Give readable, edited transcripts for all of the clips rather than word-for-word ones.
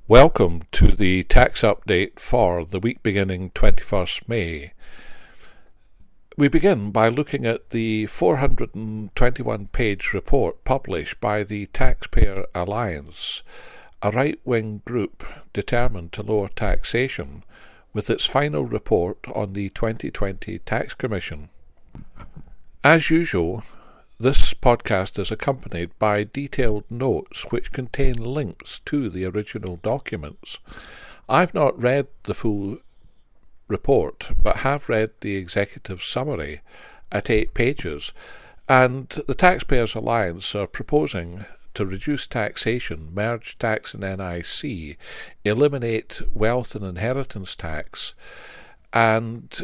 Welcome to the tax update for the week beginning 21st May. We begin by looking at the 421-page report published by the Taxpayer Alliance, a right-wing group determined to lower taxation, with its final report on the 2020 Tax Commission. As usual, this podcast is accompanied by detailed notes which contain links to the original documents. I've not read the full report, but have read the executive summary at 8 pages, and the Taxpayers Alliance are proposing to reduce taxation, merge tax and NIC, eliminate wealth and inheritance tax, and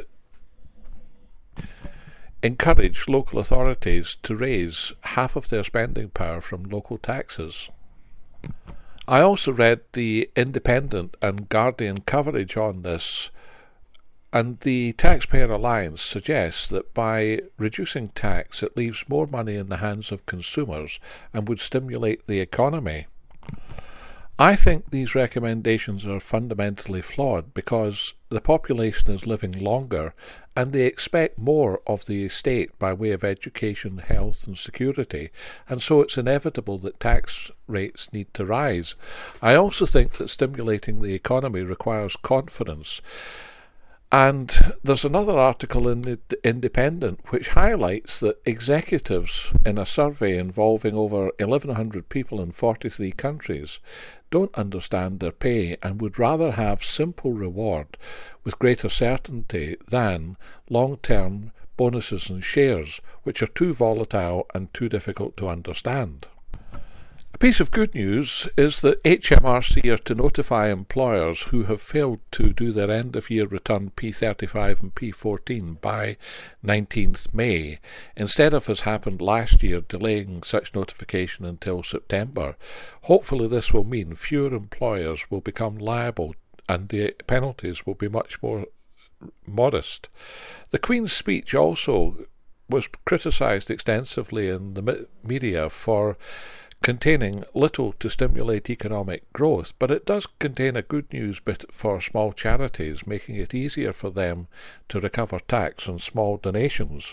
encourage local authorities to raise half of their spending power from local taxes. I also read the Independent and Guardian coverage on this, and the Taxpayer Alliance suggests that by reducing tax it leaves more money in the hands of consumers and would stimulate the economy. I think these recommendations are fundamentally flawed because the population is living longer and they expect more of the state by way of education, health and security, and so it's inevitable that tax rates need to rise. I also think that stimulating the economy requires confidence. And there's another article in the Independent which highlights that executives in a survey involving over 1,100 people in 43 countries don't understand their pay and would rather have simple reward with greater certainty than long-term bonuses and shares, which are too volatile and too difficult to understand. A piece of good news is that HMRC are to notify employers who have failed to do their end-of-year return P35 and P14 by 19th May, instead of, as happened last year, delaying such notification until September. Hopefully this will mean fewer employers will become liable and the penalties will be much more modest. The Queen's speech also was criticised extensively in the media for containing little to stimulate economic growth, but it does contain a good news bit for small charities, making it easier for them to recover tax on small donations.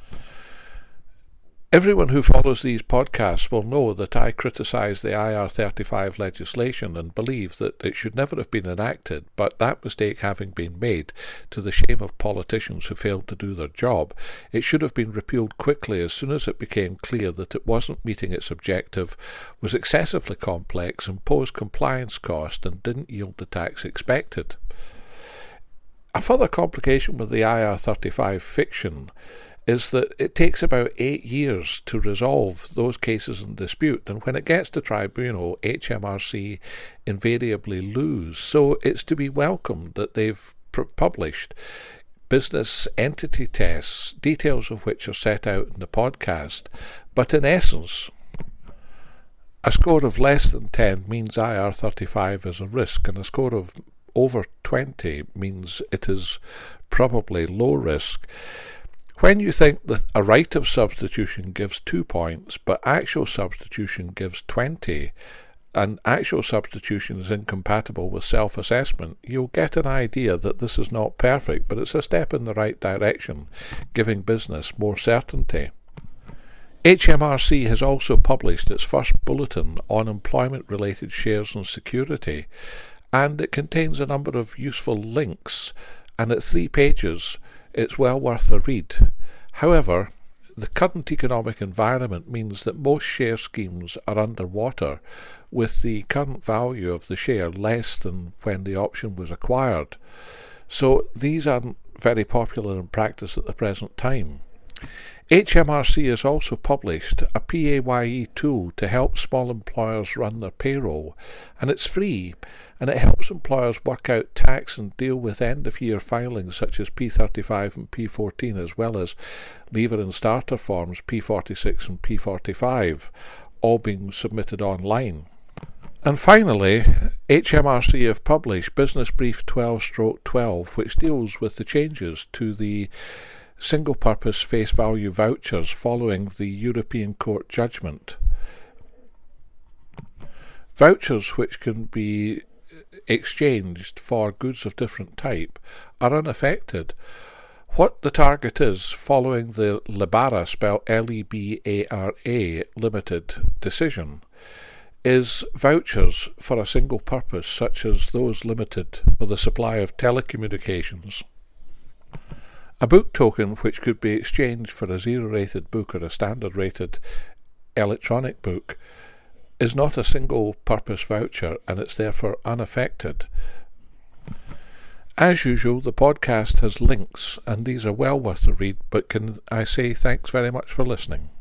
Everyone who follows these podcasts will know that I criticise the IR35 legislation and believe that it should never have been enacted, but that mistake having been made, to the shame of politicians who failed to do their job, it should have been repealed quickly as soon as it became clear that it wasn't meeting its objective, was excessively complex, imposed compliance cost, and didn't yield the tax expected. A further complication with the IR35 fiction is that it takes about 8 years to resolve those cases in dispute, and when it gets to tribunal, HMRC invariably lose. So it's to be welcomed that they've published business entity tests, details of which are set out in the podcast, but in essence, a score of less than 10 means IR35 is a risk, and a score of over 20 means it is probably low risk. When you think that a right of substitution gives 2 points, but actual substitution gives 20, and actual substitution is incompatible with self-assessment, you'll get an idea that this is not perfect, but it's a step in the right direction, giving business more certainty. HMRC has also published its first bulletin on employment-related shares and security, and it contains a number of useful links, and at 3 pages it's well worth a read. However, the current economic environment means that most share schemes are underwater, with the current value of the share less than when the option was acquired. So these aren't very popular in practice at the present time. HMRC has also published a PAYE tool to help small employers run their payroll, and it's free, and it helps employers work out tax and deal with end-of-year filings such as P35 and P14, as well as leaver and starter forms P46 and P45, all being submitted online. And finally, HMRC have published Business Brief 12/12, which deals with the changes to the single-purpose face value vouchers following the European Court judgment. Vouchers which can be exchanged for goods of different type are unaffected. What the target is, following the Lebara, spelled Lebara, limited decision, is vouchers for a single purpose, such as those limited for the supply of telecommunications. A book token which could be exchanged for a zero-rated book or a standard-rated electronic book is not a single-purpose voucher, and it's therefore unaffected. As usual, the podcast has links, and these are well worth a read, but can I say thanks very much for listening.